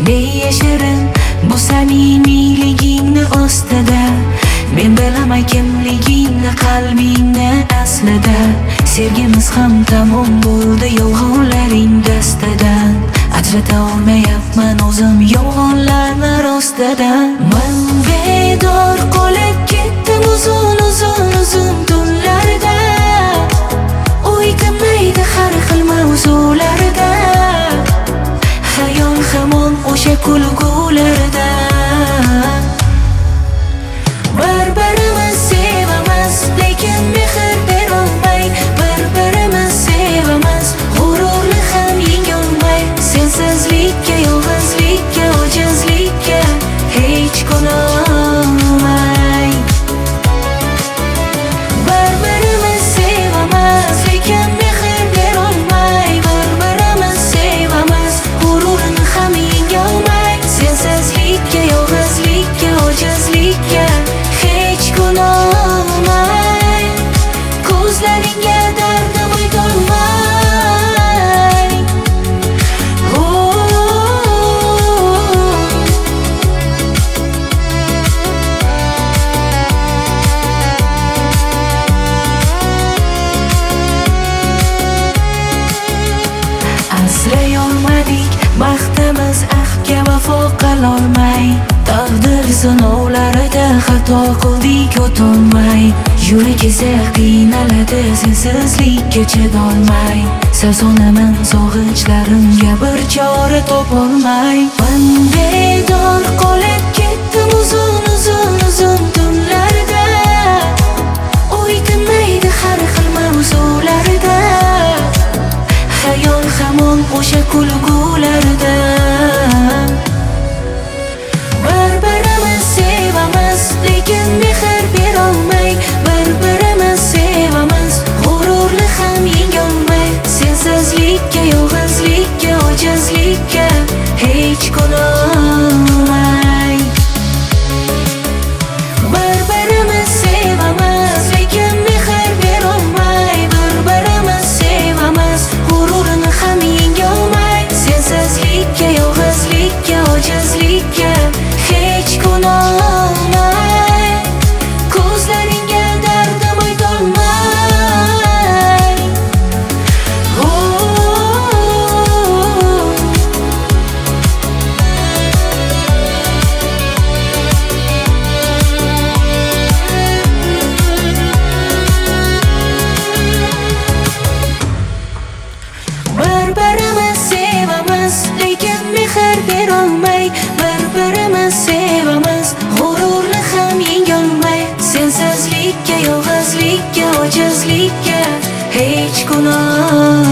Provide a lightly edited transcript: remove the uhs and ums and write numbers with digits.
Beyashirin bu samimiyligingni ostida, men bilaman kimligingni, qalbingni aslida. Sevgimiz ham tamom bo'ldi yolg'onlaring dastidan. Ajrata olmayapman o'zim yolg'onlarni rostidan. Men bedor qolib ketdim uzun tunlarda. O'ylamaydi har xil mavzularda. Xayol hamon o'sha kulgularda. Bir-birimiz sevamiz, lekin mehr berolmay. Bir-birimiz sevamiz, g'ururni ham yengolmay. Sensizlikka, yolg'izlikka, ojizlikka hech ko'nolmay. Bir-birimiz sevamiz, lekin mehr berolmay. Bir-birimiz sevamiz, g'ururni ham yengolmay. Sensizlikka, yolg'izlikka, ojizlikka hech ko'nolmay. Ko'zlaringga dardim aytolmay. Asray olmadik baxtimiz, ahdga vafo qilolmay. Taqdir sinovlarida xato qildik o'tolmay. Yurak esa qiynaladi sensizlikka chidolmay. Sarsonaman sog'inchlarimga bir chora topolmay. Men bedor qolib ketdim uzun tunlarda. O'ylamaydi har xil mavzularda. Xayol hamon o'sha kulgularda. Bir-birimiz sevamiz, lekin mehr berolmay. Bir-birimiz sevamiz, g'ururni ham yengolmay. Sensizlikka, yolg'izlikka, ojizlikka hech ko'nolmay. Bir-birimiz sevamiz, lekin mehr berolmay. Bir-birimiz sevamiz, g'ururni ham yengolmay. Sensizlikka, yolg'izlikka, ojizlikka hech ko'nolmay. Ko'zlaringga dardim aytolmay. Bir-birimiz sevamiz, lekin mehr berolmay. Bir-birimiz sevamiz, g'ururni ham yengolmay. Sensizlikka, yolg'izlikka, ojizlikka hech ko'nolmay.